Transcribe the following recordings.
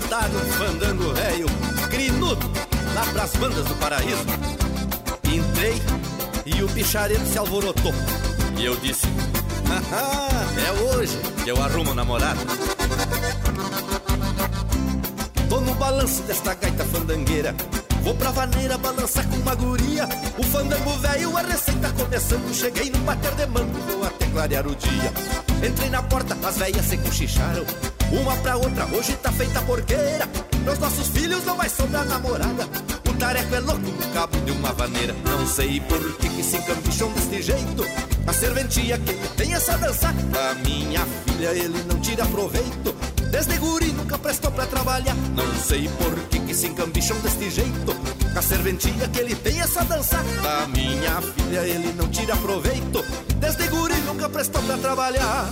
encostado um fandango velho, crinudo, lá pras bandas do paraíso. Entrei e o bichareiro se alvorotou. E eu disse: é hoje que eu arrumo namorada. Tô no balanço desta gaita fandangueira, vou pra vaneira balançar com uma guria. O fandango velho, a receita começando. Cheguei no bater de mango, vou até clarear o dia. Entrei na porta, as velhas se cochicharam, uma pra outra, hoje tá feita a porqueira. Meus nossos filhos não vai sobrar namorada. O tareco é louco no cabo de uma vaneira. Não sei por que se encambicham deste jeito. A serventia que ele tem essa dança, da minha filha ele não tira proveito. Desde guri nunca prestou pra trabalhar. Não sei por que se encambicham deste jeito. A serventia que ele tem essa dança, da minha filha ele não tira proveito. Desde guri nunca prestou pra trabalhar.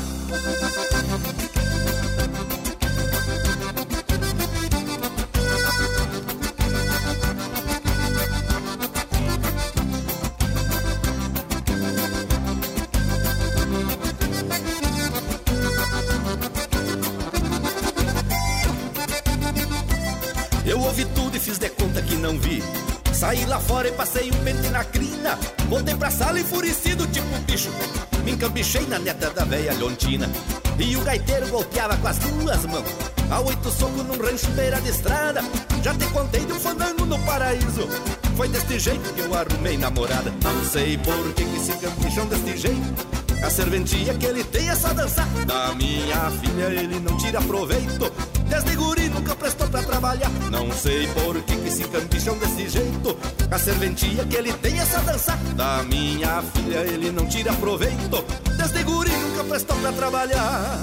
Eu ouvi tudo e fiz de conta que não vi. Saí lá fora e passei um pente na crina. Voltei pra sala enfurecido tipo bicho. Me encambichei na neta da velha Leontina. E o gaiteiro volteava com as duas mãos, a 8 socos num rancho beira de estrada. Já te contei de um fandango no paraíso. Foi deste jeito que eu arrumei namorada. Não sei por que se encambicham deste jeito. A serventia que ele tem essa dança, da minha filha ele não tira proveito. Desde guri nunca prestou pra trabalhar. Não sei por que se encambicham desse jeito. A serventia que ele tem essa dança, da minha filha ele não tira proveito. Desde guri nunca prestou pra trabalhar.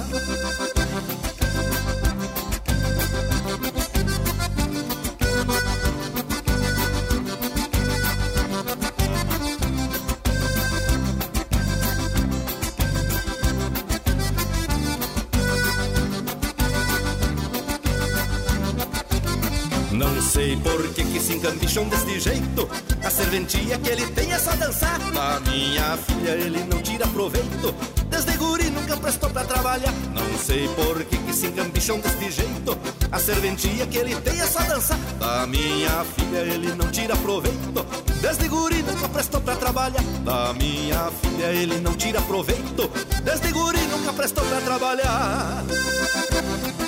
Não sei por que se encambicham deste jeito. A serventia que ele tem essa dança, da minha filha ele não tira proveito. Desde guri nunca prestou pra trabalhar. Não sei por que se encambicham deste jeito. A serventia que ele tem essa dança, da minha filha ele não tira proveito. Desde guri nunca prestou pra trabalhar. Da minha filha ele não tira proveito. Desde guri nunca prestou pra trabalhar.